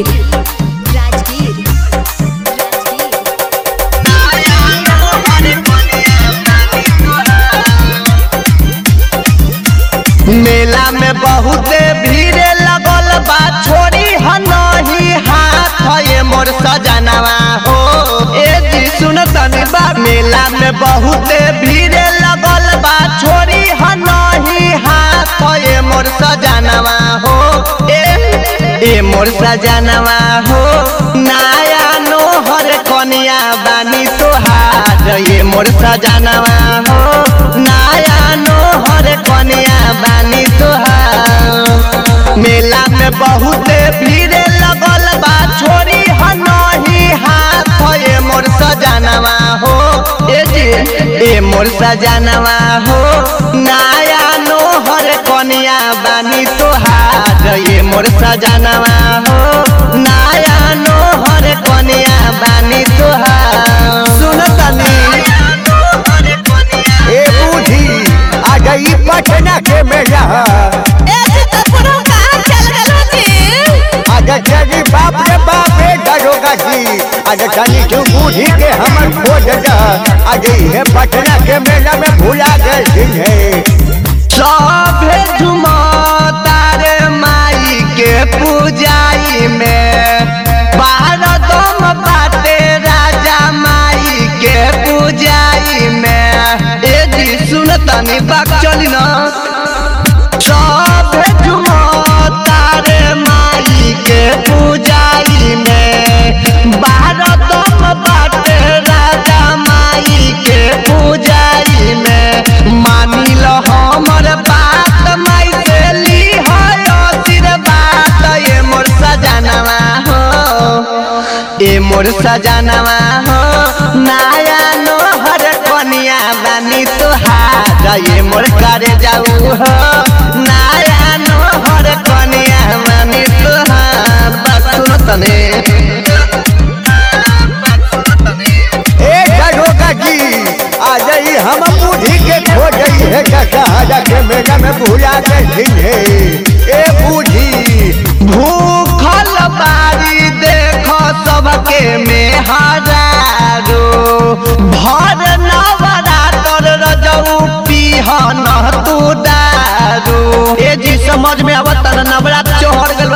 राजगीर राजगीर मेला में बहुत भीड़ लगल बा छोड़ी हनही हाथ ये मोर सजनवा हो ए जी सुन तनी बा मेला में बहुत भीड़ लगल बा छोड़ी हनही हाथ ये मोर सजनवा हो ए मोर सजनवा हो नया नोहर कनिया बानी तोहार ये मोर सजनवा हो नया नोहर कनिया बानी तोहार मेला में बहुत भीड़ लगल बा छोड़ी हनही हाथ ये मोर सजनवा हो ए मोर सजनवा हो नया नोहर कनिया बानी तोहार ये मोर सजनवा हो नया नोहर कनिया बानी तोहार सुन तनी ए बूढ़ी आ गई पटना के मेला आजा चली बाप रे बाप रे दरोगा जी आजा चली तू बूढ़ी के हमर खोज जा आ गई है पटना के मेला में भूला गए जिन्हें सभे झुमतार माई के पूजाई में भारतम बाटे राजा माई के पूजाई में ए जी सुन तनी बात चली ना सभे झुमतार माई के पूजाई में भारतम बाटे राजा माई के पूजाई में मानी लो हमर बात माई से ली है आशीर्वाद ये मोर सजनवा हो ए मोर सजनवा हो नया नोहर कनिया बानी तोहार ये मोर करे जाऊ हो नया नोहर कनिया बानी तोहार बात सुन तने ए दरोगा जी आ जाई हम बूढ़ी के खोज है कहा के मेला में भूला गए जिन्हें ए बूढ़ी भूखल बारी देखो सबके में हजारो भर नवरातर रजऊ पीहन तू दारू ए जी समझ में आवत नवरात्र चढ़ गल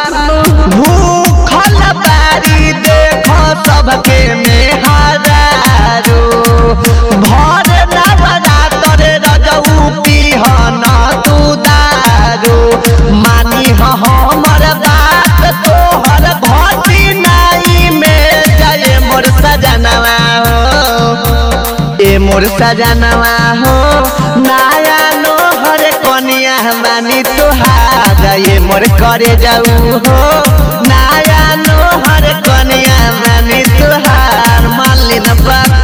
भूखल बारी देखो सबके में हजारो भर नवरातर रजऊ पीहन तू दारू मानी हमर बात तोहर भती नाई में जाए मोर सजनवा हो ए मोर सजनवा हो नया नोहर कनिया बानी तोहार ये मोर करे जाऊ हो नया नोहर कनिया बानी तोहार मान ली न बात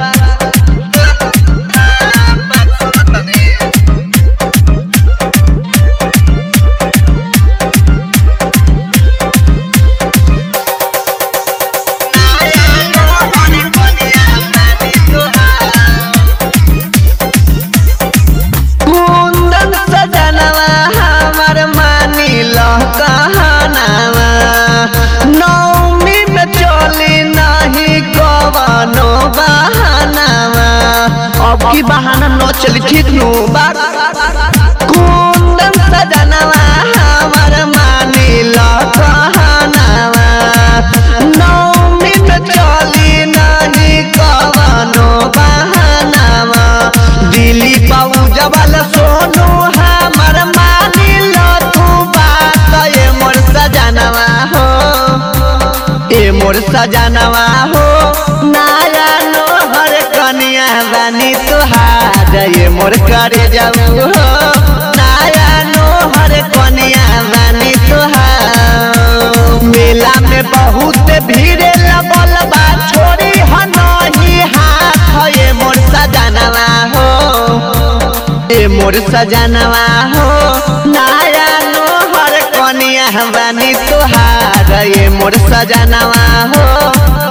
कुंदन सजनवा हमर मानी लो कहनावा नौमी में चली नहीं कवनो बहानावा अब की बहाना न चली ठीक नु बात कुंदन सजनवा हमर मानी लो कहनावा नौमी में चली नहीं कवनो बहानावा दिल्ली पाऊ जबल सोनू हमर मानी लो तू बात ये मोर सजनवा हो ए मोर सजनवा हो नया नोहर कनिया बानी तोहार ये मोर करे जाऊ हो नया नोहर कनिया बानी तोहार मेला में बहुत भीड़ लगल बा छोड़ी हनही हाथ ये मोर सजनवा हो ए मोर सजनवा हो नया नोहर कनिया बानी तोहार ये मोर सजनवा हो